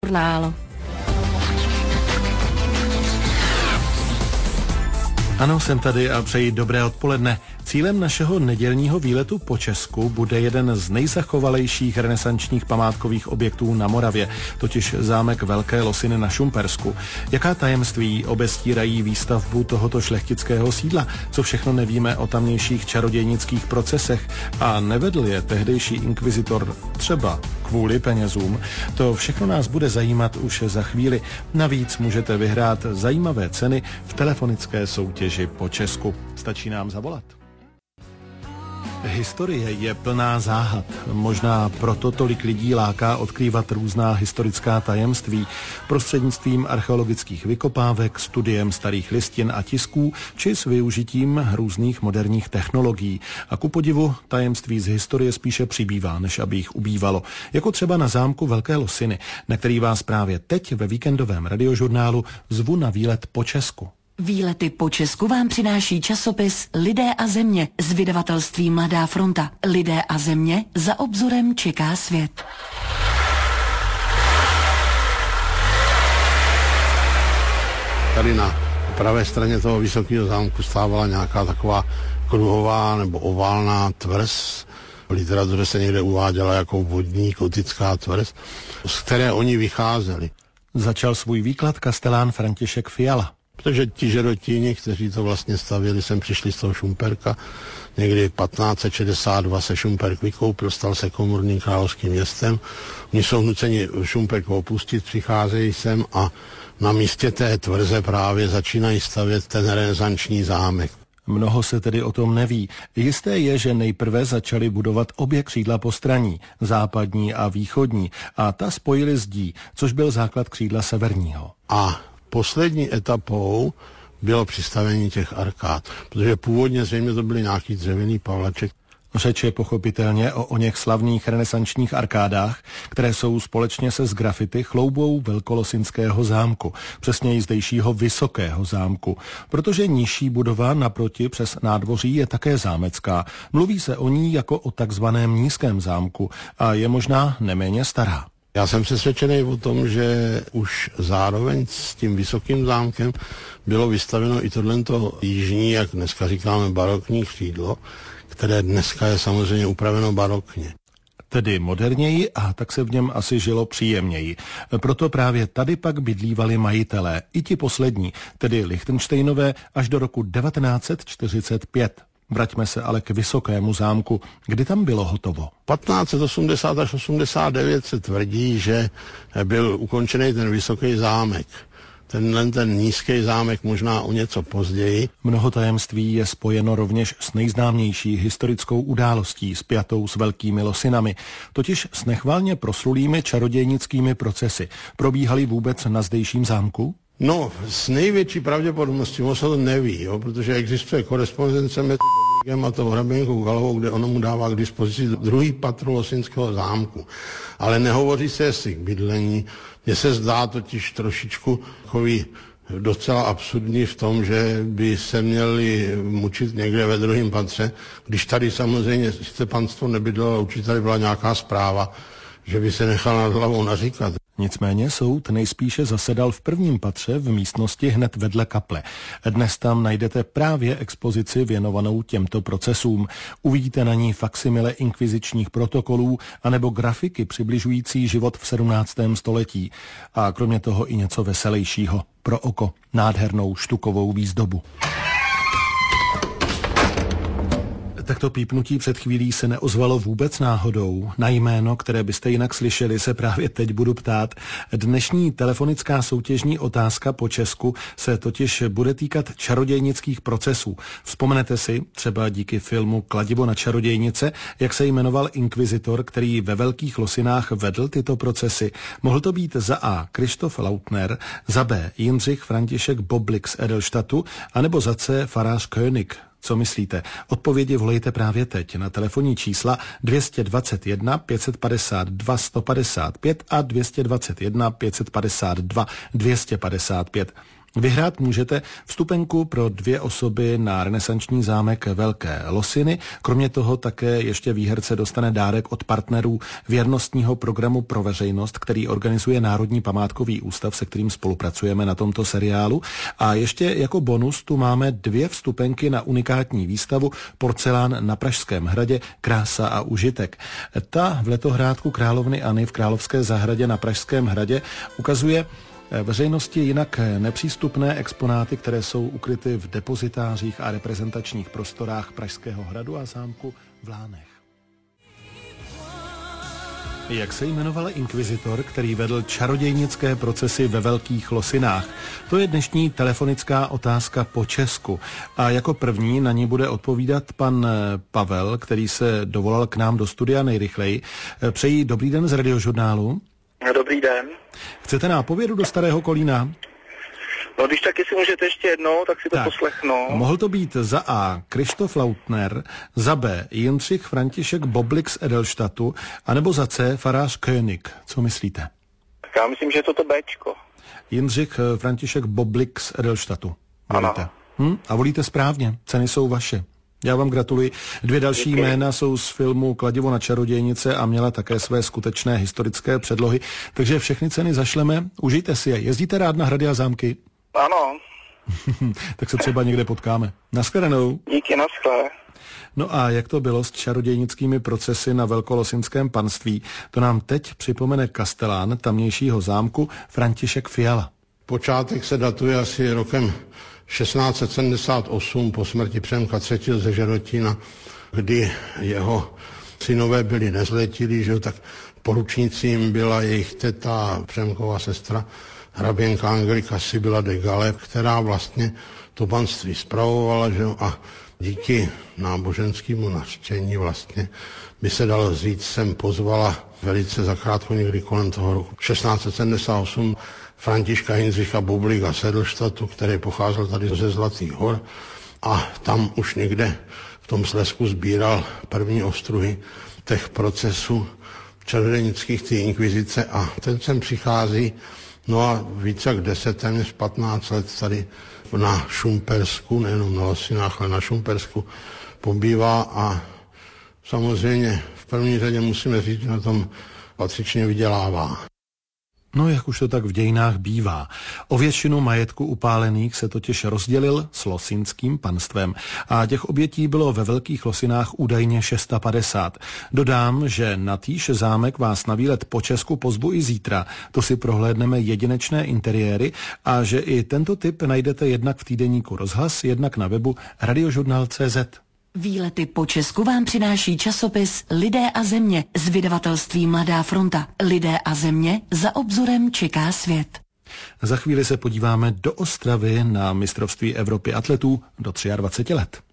radiožurnál. Ano, jsem tady a přeji dobré odpoledne. Cílem našeho nedělního výletu po Česku bude jeden z nejzachovalejších renesančních památkových objektů na Moravě, totiž zámek Velké Losiny na Šumpersku. Jaká tajemství obestírají výstavbu tohoto šlechtického sídla? Co všechno nevíme o tamnějších čarodějnických procesech? A nevedl je tehdejší inkvizitor třeba kvůli penězům? To všechno nás bude zajímat už za chvíli. Navíc můžete vyhrát zajímavé ceny v telefonické soutěži po Česku. Stačí nám zavolat. Historie je plná záhad. Možná proto tolik lidí láká odkrývat různá historická tajemství prostřednictvím archeologických vykopávek, studiem starých listin a tisků či s využitím různých moderních technologií. A ku podivu tajemství z historie spíše přibývá, než aby jich ubývalo. Jako třeba na zámku Velké Losiny, na který vás právě teď ve víkendovém radiožurnálu zvu na výlet po Česku. Výlety po Česku vám přináší časopis Lidé a země z vydavatelství Mladá fronta. Lidé a země, za obzorem čeká svět. Tady na pravé straně toho vysokého zámku stávala nějaká taková kruhová nebo oválná tvrz. V literatuře se někde uváděla jako vodní gotická tvrz, z které oni vycházeli. Začal svůj výklad kastelán František Fiala. Protože ti žerotíni, kteří to vlastně stavěli, sem přišli z toho Šumperka. Někdy 1562 se Šumperk vykoupil, stal se komorním královským městem. Oni jsou nuceni Šumperk opustit, přicházejí sem a na místě té tvrze právě začínají stavět ten renesanční zámek. Mnoho se tedy o tom neví. Jisté je, že nejprve začali budovat obě křídla postraní, západní a východní, a ta spojili zdí, což byl základ křídla severního. A poslední etapou bylo přistavení těch arkád, protože původně zřejmě to byly nějaký dřevěný pavlaček. Řeč je pochopitelně o oněch slavných renesančních arkádách, které jsou společně se sgrafity chloubou velkolosinského zámku, přesněji zdejšího Vysokého zámku, protože nižší budova naproti přes nádvoří je také zámecká. Mluví se o ní jako o takzvaném nízkém zámku a je možná neméně stará. Já jsem přesvědčený o tom, že už zároveň s tím Vysokým zámkem bylo vystaveno i tohleto jižní, jak dneska říkáme, barokní křídlo, které dneska je samozřejmě upraveno barokně. Tedy moderněji, a tak se v něm asi žilo příjemněji. Proto právě tady pak bydlívali majitelé, i ti poslední, tedy Lichtenštejnové, až do roku 1945. Vraťme se ale k Vysokému zámku. Kdy tam bylo hotovo? 1580 až 89 se tvrdí, že byl ukončený ten Vysoký zámek. Ten nízký zámek možná o něco později. Mnoho tajemství je spojeno rovněž s nejznámější historickou událostí spjatou s Velkými Losinami, totiž s nechvalně proslulými čarodějnickými procesy. Probíhaly vůbec na zdejším zámku? No, s největší pravděpodobností se to neví, protože existuje korespondence mezi Bobrigem a tou hraběnkou Galovou, kde ono mu dává k dispozici druhý patro Losinského zámku. Ale nehovoří se jestli k bydlení. Mně se zdá totiž trošičku takový docela absurdní v tom, že by se měli mučit někde ve druhém patře, když tady samozřejmě sice panstvo nebydlelo, ale určitě tady byla nějaká zpráva, že by se nechal nad hlavou naříkat. Nicméně soud nejspíše zasedal v prvním patře v místnosti hned vedle kaple. Dnes tam najdete právě expozici věnovanou těmto procesům. Uvidíte na ní faksimile inkvizičních protokolů anebo grafiky přibližující život v 17. století. A kromě toho i něco veselějšího. Pro oko nádhernou štukovou výzdobu. Takto pípnutí před chvílí se neozvalo vůbec náhodou. Na jméno, které byste jinak slyšeli, se právě teď budu ptát. Dnešní telefonická soutěžní otázka po Česku se totiž bude týkat čarodějnických procesů. Vzpomenete si, třeba díky filmu Kladivo na čarodějnice, jak se jmenoval inkvizitor, který ve Velkých Losinách vedl tyto procesy? Mohl to být za A. Krištof Lautner, za B. Jindřich František Boblik z Edelštatu, anebo za C. farář König. Co myslíte? Odpovědi volejte právě teď na telefonní čísla 221 552 155 a 221 552 255. Vyhrát můžete vstupenku pro 2 osoby na renesanční zámek Velké Losiny. Kromě toho také ještě výherce dostane dárek od partnerů věrnostního programu pro veřejnost, který organizuje Národní památkový ústav, se kterým spolupracujeme na tomto seriálu. A ještě jako bonus tu máme 2 vstupenky na unikátní výstavu Porcelán na Pražském hradě Krása a užitek. Ta v letohrádku královny Anny v Královské zahradě na Pražském hradě ukazuje veřejnosti jinak nepřístupné exponáty, které jsou ukryty v depozitářích a reprezentačních prostorách Pražského hradu a zámku v Lánech. Jak se jmenoval inkvizitor, který vedl čarodějnické procesy ve Velkých Losinách? To je dnešní telefonická otázka po česku. A jako první na ní bude odpovídat pan Pavel, který se dovolal k nám do studia nejrychleji. Přeji dobrý den z Radiožurnálu. Dobrý den. Chcete nápovědu do Starého Kolína? No, když tak, jestli můžete ještě jednou, tak si to poslechnu. Mohl to být za A. Krištof Lautner, za B. Jindřich František Boblik z Edelštatu, anebo za C. farář König. Co myslíte? Tak já myslím, že je to Bčko. Jindřich František Boblik z Edelštatu. Volíte. Ano. A volíte správně. Ceny jsou vaše. Já vám gratuluji. 2 další jména jsou z filmu Kladivo na čarodějnice a měla také své skutečné historické předlohy. Takže všechny ceny zašleme. Užijte si je. Jezdíte rád na hrady a zámky? Ano. Tak se třeba někde potkáme. Naschledanou. Díky, naschle. No a jak to bylo s čarodějnickými procesy na Velkolosinském panství, to nám teď připomene kastelán tamnějšího zámku František Fiala. Počátek se datuje asi rokem 1678 po smrti Přemka III. Ze Žerotína, kdy jeho synové byli nezletilí, že tak poručnícím byla jejich teta, Přemkova sestra, hraběnka Angelika Sibylla de Galeb, která vlastně to panství spravovala, že a díky náboženskému nařčení vlastně by se dalo říct, sem pozvala velice zakrátko někdy kolem toho roku 1678 Františka Jindřicha Boblika z Edelštatu, který pocházel tady ze Zlatých hor a tam už někde v tom Slezsku sbíral první ostruhy těch procesů čarodějnických, ty inkvizice a ten sem přichází, no a více jak 10, téměř 15 let tady na Šumpersku, nejenom na Losinách, ale na Šumpersku pobývá a samozřejmě v první řadě musíme říct, že na tom patřičně vydělává. No, jak už to tak v dějinách bývá. O většinu majetku upálených se totiž rozdělil s losinským panstvem a těch obětí bylo ve Velkých Losinách údajně 650. Dodám, že na týž zámek vás na výlet po Česku pozvu i zítra. To si prohlédneme jedinečné interiéry a že i tento tip najdete jednak v týdeníku Rozhlas, jednak na webu radiožurnál.cz. Výlety po Česku vám přináší časopis Lidé a země z vydavatelství Mladá fronta. Lidé a země, za obzorem čeká svět. Za chvíli se podíváme do Ostravy na mistrovství Evropy atletů do 23 let.